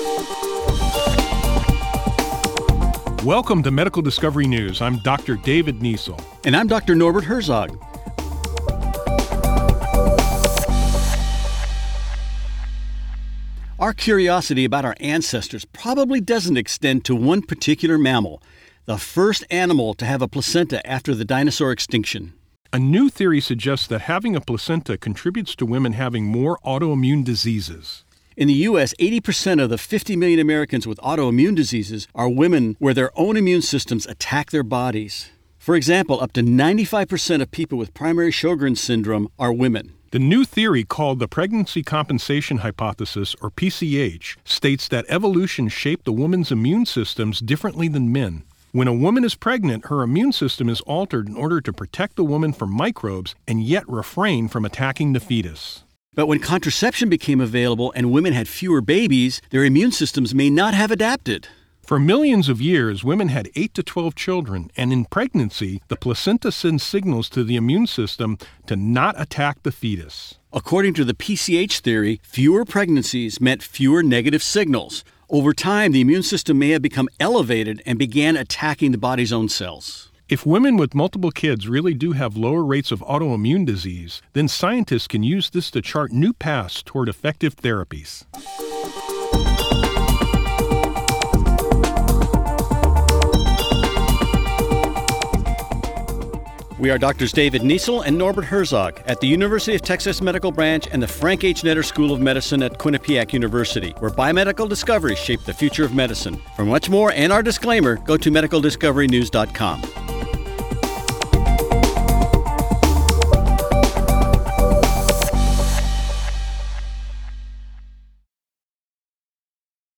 Welcome to Medical Discovery News. I'm Dr. David Niesel. And I'm Dr. Norbert Herzog. Our curiosity about our ancestors probably doesn't extend to one particular mammal, the first animal to have a placenta after the dinosaur extinction. A new theory suggests that having a placenta contributes to women having more autoimmune diseases. In the U.S., 80% of the 50 million Americans with autoimmune diseases are women where their own immune systems attack their bodies. For example, up to 95% of people with primary Sjogren's syndrome are women. The new theory, called the Pregnancy Compensation Hypothesis, or PCH, states that evolution shaped a woman's immune systems differently than men. When a woman is pregnant, her immune system is altered in order to protect the woman from microbes and yet refrain from attacking the fetus. But when contraception became available and women had fewer babies, their immune systems may not have adapted. For millions of years, women had 8 to 12 children, and in pregnancy, the placenta sends signals to the immune system to not attack the fetus. According to the PCH theory, fewer pregnancies meant fewer negative signals. Over time, the immune system may have become elevated and began attacking the body's own cells. If women with multiple kids really do have lower rates of autoimmune disease, then scientists can use this to chart new paths toward effective therapies. We are Drs. David Niesel and Norbert Herzog at the University of Texas Medical Branch and the Frank H. Netter School of Medicine at Quinnipiac University, where biomedical discoveries shape the future of medicine. For much more and our disclaimer, go to medicaldiscoverynews.com.